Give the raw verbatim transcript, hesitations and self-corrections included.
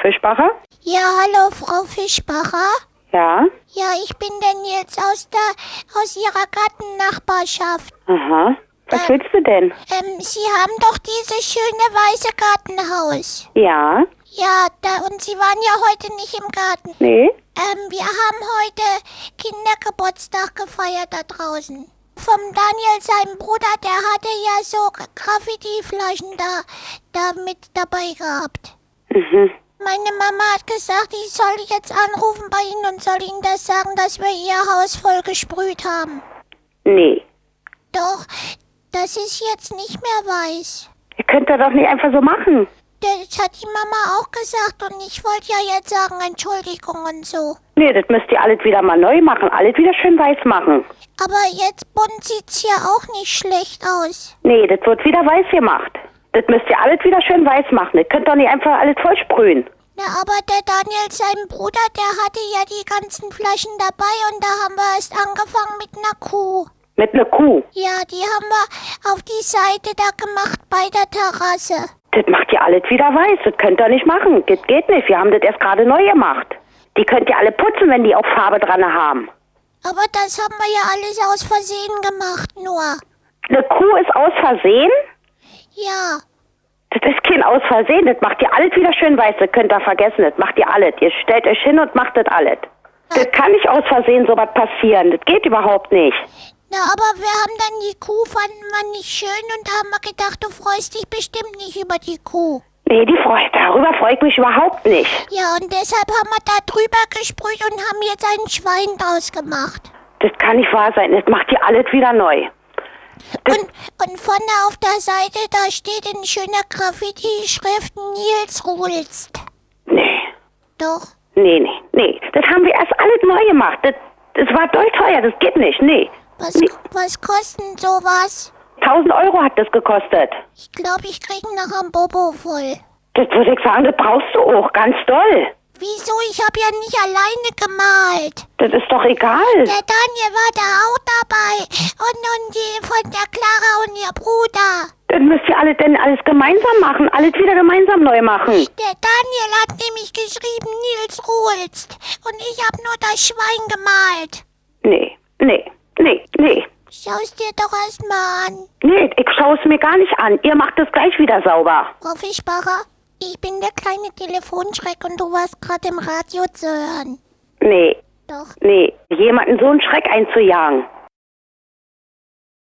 Fischbacher? Ja, hallo, Frau Fischbacher. Ja? Ja, ich bin der Nils aus der, aus Ihrer Gartennachbarschaft. Aha. Was Äh, willst du denn? Ähm, Sie haben doch dieses schöne weiße Gartenhaus. Ja? Ja, da, und Sie waren ja heute nicht im Garten. Nee? Ähm, wir haben heute Kindergeburtstag gefeiert da draußen. Vom Daniel, seinem Bruder, der hatte ja so Graffiti-Flaschen da, da mit dabei gehabt. Mhm. Meine Mama hat gesagt, ich soll jetzt anrufen bei Ihnen und soll Ihnen das sagen, dass wir Ihr Haus voll gesprüht haben. Nee. Doch, das ist jetzt nicht mehr weiß. Ihr könnt das doch nicht einfach so machen. Das hat die Mama auch gesagt und ich wollte ja jetzt sagen, Entschuldigung und so. Nee, das müsst ihr alles wieder mal neu machen. Alles wieder schön weiß machen. Aber jetzt bunt sieht's ja auch nicht schlecht aus. Nee, das wird wieder weiß gemacht. Das müsst ihr alles wieder schön weiß machen. Ihr könnt doch nicht einfach alles vollsprühen. Na, aber der Daniel, sein Bruder, der hatte ja die ganzen Flaschen dabei und da haben wir erst angefangen mit einer Kuh. Mit einer Kuh. Ja, die haben wir auf die Seite da gemacht bei der Terrasse. Das macht ihr alles wieder weiß. Das könnt ihr nicht machen. Das geht nicht. Wir haben das erst gerade neu gemacht. Die könnt ihr alle putzen, wenn die auch Farbe dran haben. Aber das haben wir ja alles aus Versehen gemacht, nur. Eine Kuh ist aus Versehen? Ja. Das ist kein aus Versehen. Das macht ihr alles wieder schön weiß. Das könnt ihr vergessen. Das macht ihr alles. Ihr stellt euch hin und macht das alles. Das kann nicht aus Versehen sowas passieren. Das geht überhaupt nicht. Na, aber wir haben dann die Kuh, fanden wir nicht schön und haben wir gedacht, du freust dich bestimmt nicht über die Kuh. Nee, die freut, darüber freue ich mich überhaupt nicht. Ja, und deshalb haben wir da drüber gesprüht und haben jetzt ein Schwein draus gemacht. Das kann nicht wahr sein. Das macht ihr alles wieder neu. Das Und, und vorne auf der Seite, da steht in schöner Graffiti-Schrift Nils Ruhlst. Nee. Doch. Nee, nee, nee. Das haben wir erst alles neu gemacht. Das, das war doll teuer. Das geht nicht. Nee. Was, Nee. was kostet sowas? tausend Euro hat das gekostet. Ich glaube, ich krieg noch am Bobo voll. Das würde ich sagen, das brauchst du auch. Ganz doll. Wieso? Ich habe ja nicht alleine gemalt. Das ist doch egal. Der Daniel war da auch dabei. Und, und die von der Clara und ihr Bruder. Dann müsst ihr alle denn alles gemeinsam machen. Alles wieder gemeinsam neu machen. Der Daniel hat nämlich geschrieben, Nils Ruhlst. Und ich habe nur das Schwein gemalt. Nee, nee, nee, nee. Schau's dir doch erst mal an. Nee, ich schaue es mir gar nicht an. Ihr macht es gleich wieder sauber. Frau Fischbacher, ich bin der kleine Telefonschreck und du warst gerade im Radio zu hören. Nee, Doch. nee. Jemanden so einen Schreck einzujagen.